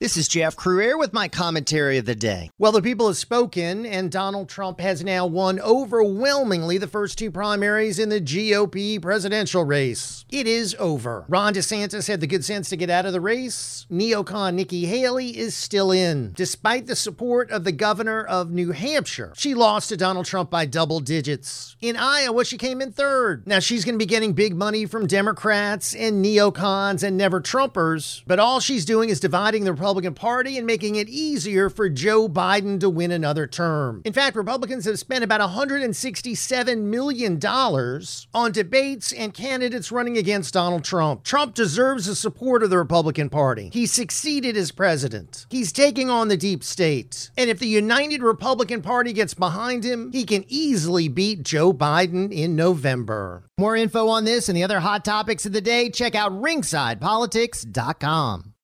This is Jeff Crouere with my commentary of the day. Well, the people have spoken, and Donald Trump has now won overwhelmingly the first two primaries in the GOP presidential race. It is over. Ron DeSantis had the good sense to get out of the race. Neocon Nikki Haley is still in. Despite the support of the governor of New Hampshire, she lost to Donald Trump by double digits. In Iowa, she came in third. Now, she's going to be getting big money from Democrats and neocons and never-Trumpers, but all she's doing is dividing the Republican Party and making it easier for Joe Biden to win another term. In fact, Republicans have spent about $167 million on debates and candidates running against Donald Trump. Trump deserves the support of the Republican Party. He succeeded as president. He's taking on the deep state. And if the united Republican Party gets behind him, he can easily beat Joe Biden in November. More info on this and the other hot topics of the day, check out ringsidepolitics.com.